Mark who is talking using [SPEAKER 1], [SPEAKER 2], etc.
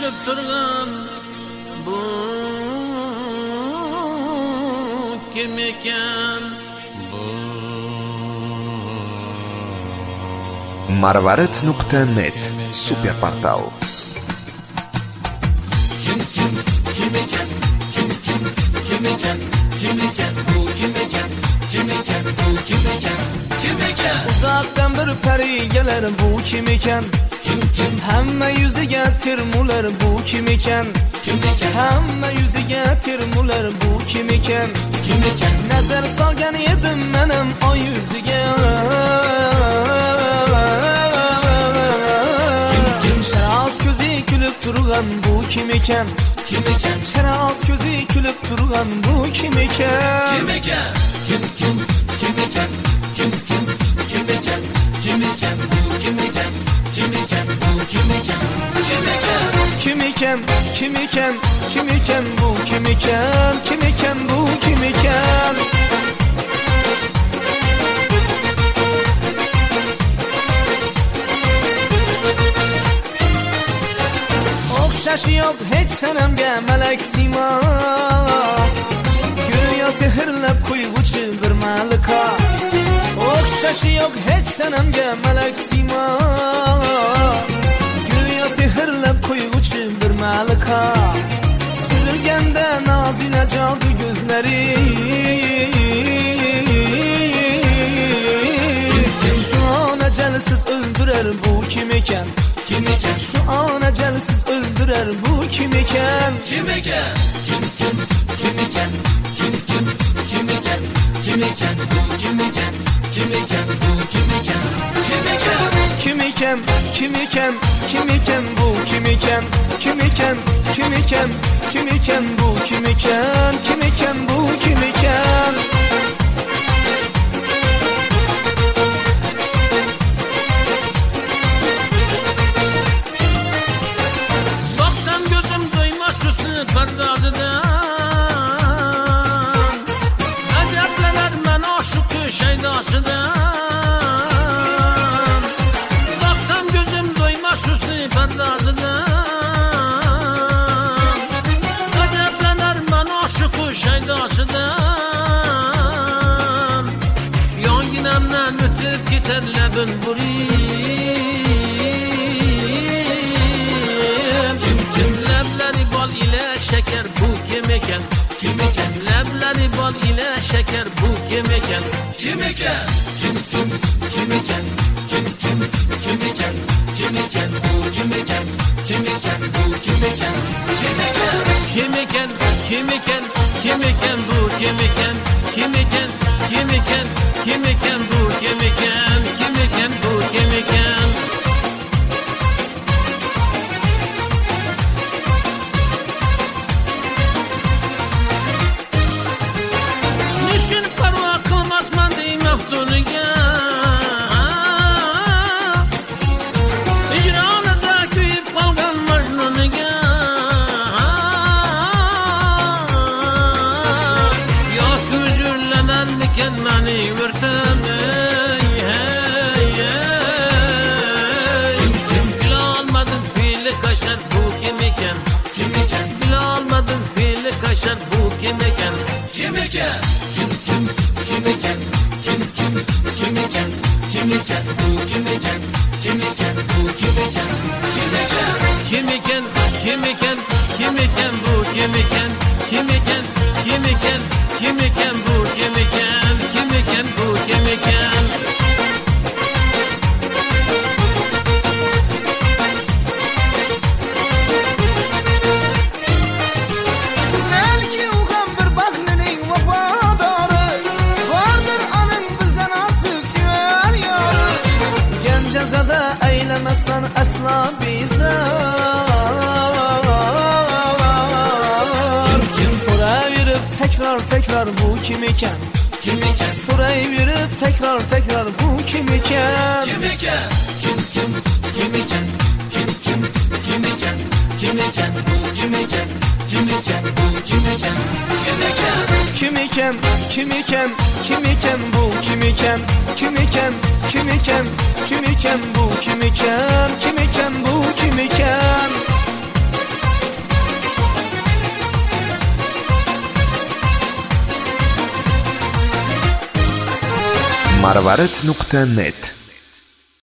[SPEAKER 1] gülüp durgan bu kim ekan?
[SPEAKER 2] Marvarid.net super portal.
[SPEAKER 1] Kim ekan? Kim ekan? Bu kim ekan? Kim ekan? Bu kim ekan? Kim ekan?
[SPEAKER 3] Uzaktan bir pari gelir bu kim ekan? Hamma yuziga termular bu kim ekan? Hamma yuziga termular bu kim ekan? Nazar solgan edim menim o yuziga. Sharoz ko'zi kulib turgan bu kim ekan? Sharoz ko'zi kulib turgan bu kim ekan?
[SPEAKER 1] Kim ekan? Kim ekan? Kim ekan? Kim ekan? Bu kim ekan? Kim ekan? Bu kim ekan? Kim ekan?
[SPEAKER 3] Kim ekan? Kim ekan? Kim ekan bu kim ekan? Kim ekan bu kim ekan? O'xshashi yo'q hech sanamga malak simo. Go'yo sehrlab qo'yg'uchi bir malika. O'xshashi yo'q hech sanamga malak simo. Go'yo sehrlab qo'yg'uchi bir malika. Sizilganda nozina jodu gözleri. Şu an ajalsiz öldürer bu kim ekan? Şu an ajalsiz öldürer bu kim ekan?
[SPEAKER 1] Kim ekan? Kim ekan? Kim ekan? Kim ekan? Bu kim ekan? Kim ekan? Bu kim ekan?
[SPEAKER 3] Kim ekan? Kim ekan? Kim ekan bu kim ekan? Kim ekan? Kim ekan? Kim ekan bu kim ekan? Kim ekan bu kim ekan?
[SPEAKER 1] Baksam gözüm doymaz hüsnü perdazıdan. Acablanır men aşıkı şeydasıdan. Baksam gözüm doymaz hüsnü perdazıdan. Acablanır men aşıkı şeydasıdan. Yanginamdan ötüp gider lebin burayım. Lebleri bal ile şeker bu kim ekan? Lebleri bal ile şeker bu kim ekan? Kim ekan? Kim ekan? Kim ekan? Kim ekan? Bu kim ekan? Kim ekan? Bu kim ekan? Kim ekan? Kim ekan? Kim ekan? Bu kim ekan? Kim ekan? Kim ekan? Kim ekan? Bu kim ekan? Kim ekan? Bu kim ekan? Niçin parva kılmazman deyim aftuniga? Hicranıda kuyup kalgan Mecnun'iga. Ya kücürlenen miken beni vurtan Bilalmadım fili kaşar bu kim ekan? Bilalmadım fili kaşar bu kim ekan? Kim ekan? Kim ekan? Kim ekan? Kim ekan? Bu kim ekan? Kim ekan? Bu kim ekan? Kim ekan? Kim ekan? Kim ekan? Bu kim ekan? Kim ekan? Kim ekan? Kim ekan? Bu kim ekan? Kim ekan? Bu kim ekan?
[SPEAKER 3] Belki uğan bir bahnenin vafadarı. Vardır anın bizden artık sever yarı. Gencezada eylemezsen asla bize. Soraverip tekrar bu kim ekan? Soraverip tekrar bu kim ekan?
[SPEAKER 1] Kim ekan? Kim ekan? Kim ekan? Kim ekan? Bu kim ekan? Kim ekan? Bu kim ekan?
[SPEAKER 3] Kim ekan? Kim ekan? Kim ekan bu kim ekan? Kim ekan? Kim ekan? Kim ekan bu kim ekan? Kim ekan bu kim ekan?
[SPEAKER 2] marvarid.net